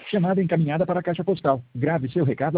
Chamada encaminhada para a caixa postal. Grave seu recado